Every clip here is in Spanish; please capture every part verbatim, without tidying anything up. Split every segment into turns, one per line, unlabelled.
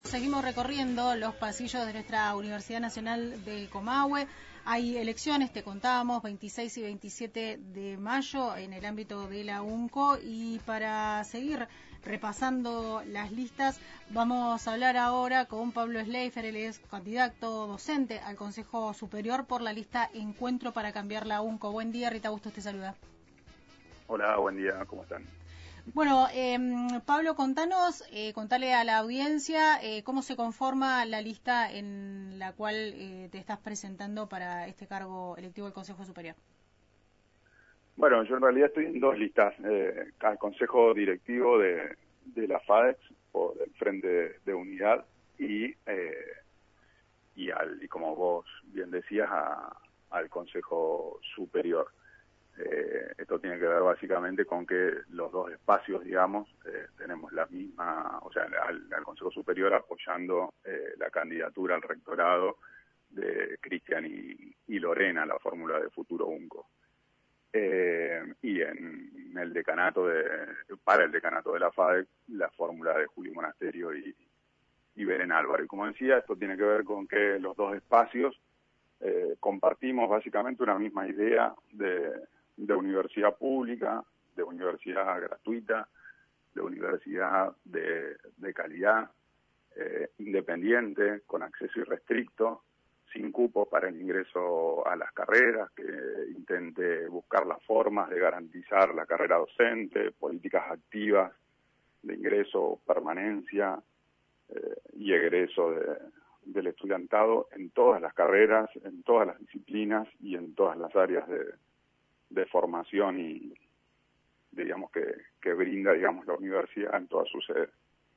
Seguimos recorriendo los pasillos de nuestra Universidad Nacional del Comahue. Hay elecciones, te contábamos, veintiséis y veintisiete de mayo en el ámbito de la UNCO, y para seguir repasando las listas vamos a hablar ahora con Pablo Schleifer. Él es candidato docente al Consejo Superior por la lista Encuentro para Cambiar la UNCO. Buen día, Rita Bustos te saluda.
Hola, buen día, ¿cómo están?
Bueno, eh, Pablo, contanos, eh, contale a la audiencia eh, cómo se conforma la lista en la cual eh, te estás presentando para este cargo electivo del Consejo Superior.
Bueno, yo en realidad estoy en dos listas, eh, al Consejo Directivo de, de la FADEX, por el Frente de Unidad, y, eh, y, al, y como vos bien decías, a, al Consejo Superior. Eh, esto tiene que ver básicamente con que los dos espacios, digamos, eh, tenemos la misma, o sea, al, al Consejo Superior apoyando eh, la candidatura al rectorado de Cristian y, y Lorena, la fórmula de Futuro UNCO. Eh, y en, en el decanato de, para el decanato de la FADEC, la fórmula de Julio Monasterio y, y Belén Álvaro. Y como decía, esto tiene que ver con que los dos espacios eh, compartimos básicamente una misma idea de de universidad pública, de universidad gratuita, de universidad de, de calidad, eh, independiente, con acceso irrestricto, sin cupos para el ingreso a las carreras, que intente buscar las formas de garantizar la carrera docente, políticas activas de ingreso, permanencia eh, y egreso de, del estudiantado en todas las carreras, en todas las disciplinas y en todas las áreas de de formación y digamos que, que brinda digamos la universidad en toda su sede.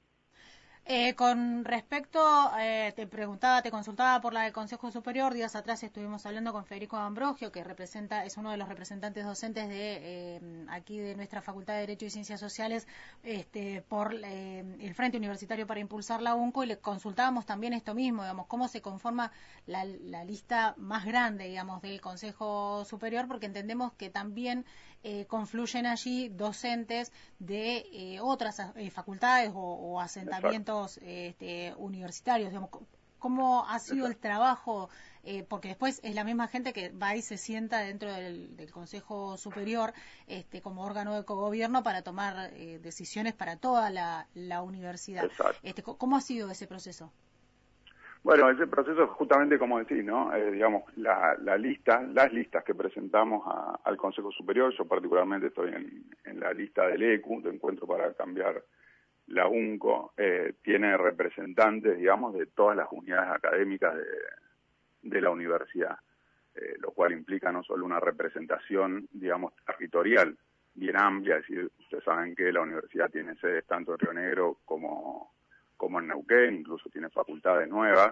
Eh, con respecto, eh, te preguntaba, te consultaba por la del Consejo Superior. Días atrás estuvimos hablando con Federico Ambrogio, que representa, es uno de los representantes docentes de eh, aquí de nuestra Facultad de Derecho y Ciencias Sociales, este, por eh, el Frente Universitario para Impulsar la UNCO, y le consultábamos también esto mismo, digamos, cómo se conforma la, la lista más grande, digamos, del Consejo Superior, porque entendemos que también eh, confluyen allí docentes de eh, otras eh, facultades o, o asentamientos Este, universitarios, digamos. ¿Cómo ha sido el trabajo? Eh, porque después es la misma gente que va y se sienta dentro del, del Consejo Superior este, como órgano de cogobierno para tomar eh, decisiones para toda la, la universidad. Este, ¿Cómo ha sido ese proceso?
Bueno, ese proceso justamente como decís, ¿no? Eh, digamos, la, la lista, las listas que presentamos a, al Consejo Superior, yo particularmente estoy en, en la lista del E C U, de Encuentro para Cambiar la UNCO, eh, tiene representantes, digamos, de todas las unidades académicas de, de la universidad, eh, lo cual implica no solo una representación, digamos, territorial bien amplia, es decir, ustedes saben que la universidad tiene sedes tanto en Río Negro como, como en Neuquén, incluso tiene facultades nuevas,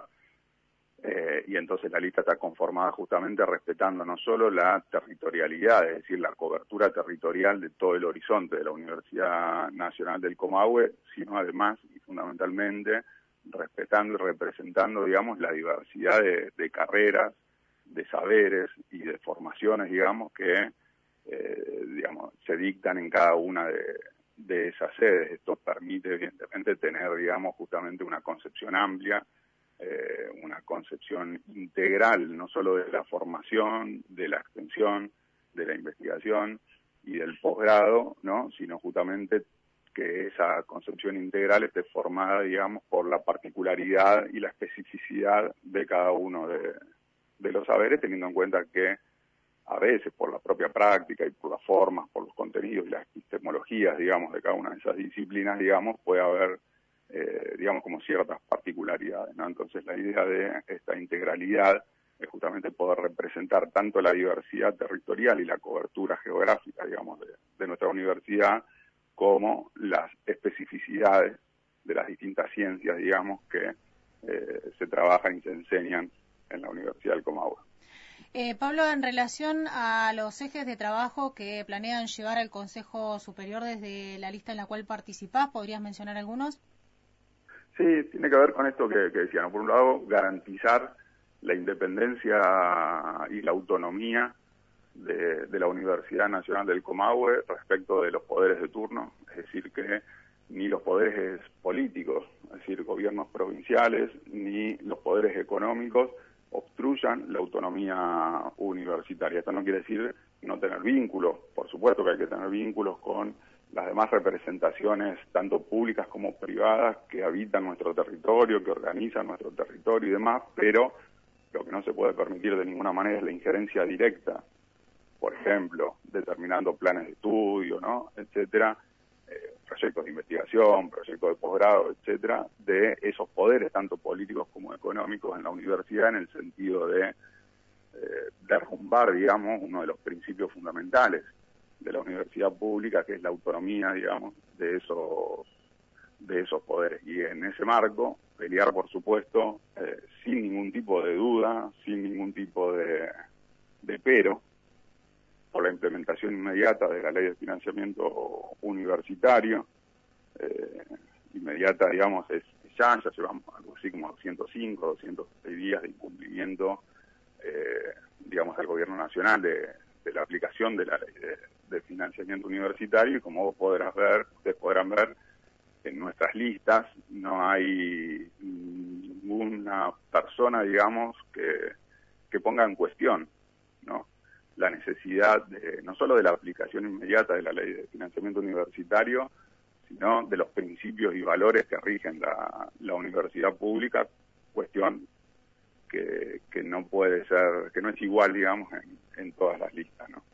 Eh, y entonces la lista está conformada justamente respetando no solo la territorialidad, es decir, la cobertura territorial de todo el horizonte de la Universidad Nacional del Comahue, sino además y fundamentalmente respetando y representando, digamos, la diversidad de, de carreras, de saberes y de formaciones, digamos, que eh, digamos, se dictan en cada una de, de esas sedes. Esto permite, evidentemente, tener, digamos, justamente una concepción amplia, Eh, una concepción integral, no solo de la formación, de la extensión, de la investigación y del posgrado, ¿no? Sino justamente que esa concepción integral esté formada, digamos, por la particularidad y la especificidad de cada uno de, de los saberes, teniendo en cuenta que a veces por la propia práctica y por las formas, por los contenidos y las epistemologías, digamos, de cada una de esas disciplinas, digamos, puede haber Eh, digamos, como ciertas particularidades, ¿no? Entonces la idea de esta integralidad es justamente poder representar tanto la diversidad territorial y la cobertura geográfica, digamos, de, de nuestra universidad, como las especificidades de las distintas ciencias, digamos, que eh, se trabajan y se enseñan en la Universidad del Comahue.
Eh, Pablo, en relación a los ejes de trabajo que planean llevar al Consejo Superior desde la lista en la cual participás, ¿podrías mencionar algunos?
Sí, tiene que ver con esto que, que decían. Por un lado, garantizar la independencia y la autonomía de, de la Universidad Nacional del Comahue respecto de los poderes de turno, es decir, que ni los poderes políticos, es decir, gobiernos provinciales, ni los poderes económicos obstruyan la autonomía universitaria. Esto no quiere decir no tener vínculos, por supuesto que hay que tener vínculos con las demás representaciones, tanto públicas como privadas, que habitan nuestro territorio, que organizan nuestro territorio y demás, pero lo que no se puede permitir de ninguna manera es la injerencia directa, por ejemplo, determinando planes de estudio, ¿no?, etcétera, eh, proyectos de investigación, proyectos de posgrado, etcétera, de esos poderes, tanto políticos como económicos, en la universidad, en el sentido de eh, derrumbar, digamos, uno de los principios fundamentales de la universidad pública, que es la autonomía, digamos, de esos de esos poderes. Y en ese marco, pelear, por supuesto, eh, sin ningún tipo de duda, sin ningún tipo de, de pero, por la implementación inmediata de la ley de financiamiento universitario. Eh, inmediata, digamos, es ya, ya llevamos algo así como doscientos cinco, doscientos seis días de incumplimiento, eh, digamos, del gobierno nacional de, de la aplicación de la ley de, de financiamiento universitario, y como vos podrás ver, ustedes podrán ver, en nuestras listas no hay ninguna persona, digamos, que, que ponga en cuestión, ¿no?, la necesidad de, no solo de la aplicación inmediata de la ley de financiamiento universitario, sino de los principios y valores que rigen la, la universidad pública, cuestión que, que no puede ser, que no es igual, digamos, en, en todas las listas, ¿no?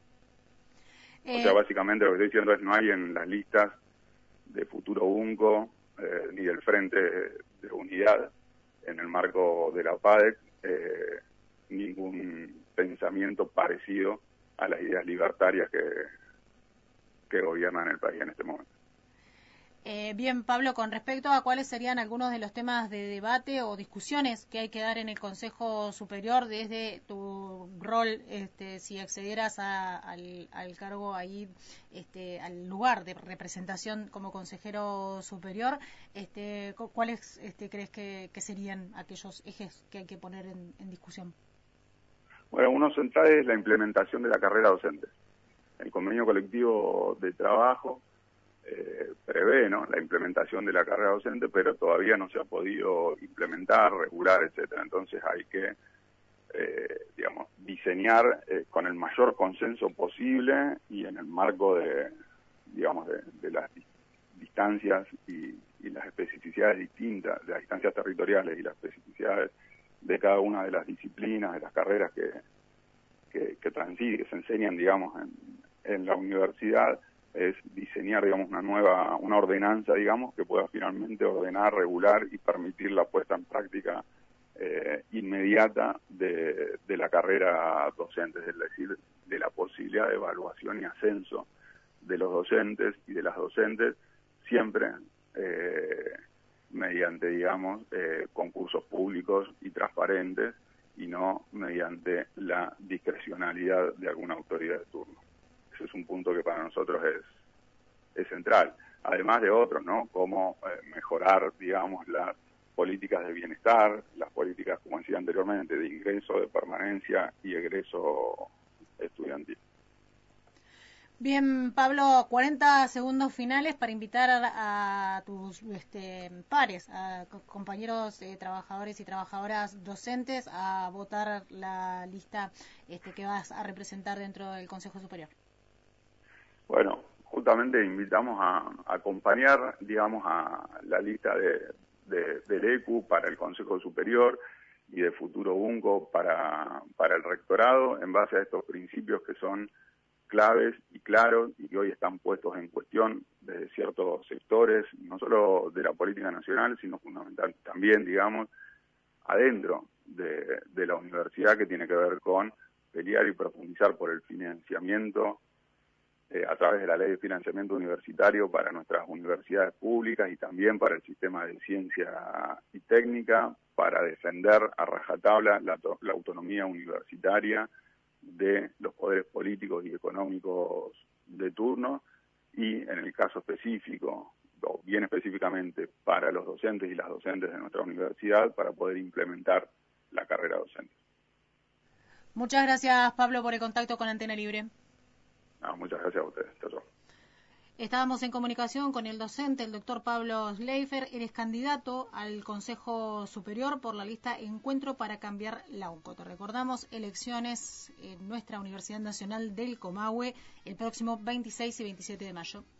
Eh... O sea, básicamente lo que estoy diciendo es no hay en las listas de Futuro UNCO, eh, ni del Frente de Unidad, en el marco de la PADEC, eh, ningún pensamiento parecido a las ideas libertarias que, que gobiernan el país en este momento.
Eh, bien, Pablo, con respecto a cuáles serían algunos de los temas de debate o discusiones que hay que dar en el Consejo Superior desde tu rol, este, si accedieras a, al, al cargo ahí, este, al lugar de representación como consejero superior, este, ¿cuáles este, crees que, que serían aquellos ejes que hay que poner en, en discusión?
Bueno, uno central es la implementación de la carrera docente. El convenio colectivo de trabajo Eh, prevé, ¿no?, la implementación de la carrera docente, pero todavía no se ha podido implementar, regular, etcétera. Entonces hay que, eh, digamos, diseñar eh, con el mayor consenso posible y en el marco de, digamos, de, de las distancias y, y las especificidades distintas, de las distancias territoriales y las especificidades de cada una de las disciplinas, de las carreras que, que, que transiten, que se enseñan, digamos, en, en la universidad, es diseñar, digamos, una nueva, una ordenanza, digamos, que pueda finalmente ordenar, regular y permitir la puesta en práctica eh, inmediata de, de la carrera docente, es decir, de la posibilidad de evaluación y ascenso de los docentes y de las docentes, siempre eh, mediante, digamos, eh, concursos públicos y transparentes, y no mediante la discrecionalidad de alguna autoridad de turno. Ese es un punto que para nosotros es, es central, además de otros, ¿no?, como eh, mejorar, digamos, las políticas de bienestar, las políticas, como decía anteriormente, de ingreso, de permanencia y egreso estudiantil.
Bien, Pablo, cuarenta segundos finales para invitar a, a tus este, pares, a compañeros eh, trabajadores y trabajadoras docentes a votar la lista este, que vas a representar dentro del Consejo Superior.
Bueno, justamente invitamos a, a acompañar, digamos, a la lista de, de, del E Q para el Consejo Superior y de Futuro UNCO para, para el rectorado, en base a estos principios que son claves y claros y que hoy están puestos en cuestión de ciertos sectores, no solo de la política nacional, sino fundamental también, digamos, adentro de, de la universidad, que tiene que ver con pelear y profundizar por el financiamiento Eh, a través de la ley de financiamiento universitario para nuestras universidades públicas y también para el sistema de ciencia y técnica, para defender a rajatabla la, la autonomía universitaria de los poderes políticos y económicos de turno, y en el caso específico, o bien específicamente para los docentes y las docentes de nuestra universidad, para poder implementar la carrera docente.
Muchas gracias, Pablo, por el contacto con Antena Libre.
No, muchas gracias a ustedes. Chao, chao.
Estábamos en comunicación con el docente, el doctor Pablo Schleifer. Eres candidato al Consejo Superior por la lista Encuentro para Cambiar la U N C O. Te recordamos, elecciones en nuestra Universidad Nacional del Comahue el próximo veintiséis y veintisiete de mayo.